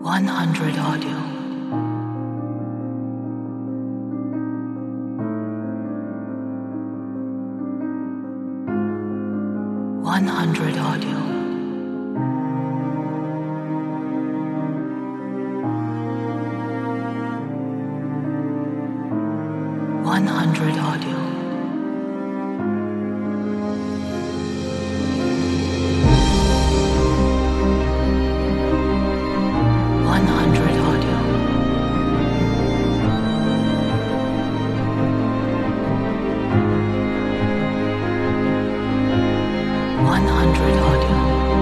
100 audio. 100 audio. 100 audio. 100 audio. 100 audio.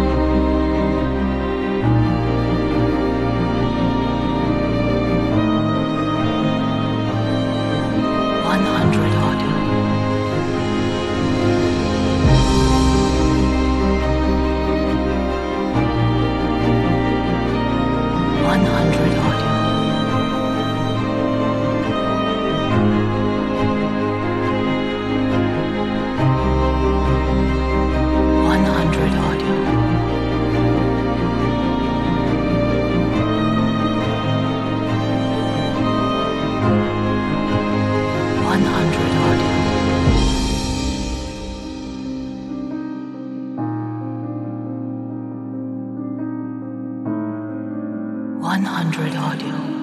100 audio. 100 audio. 100 audio. 100 audio. 100 audio.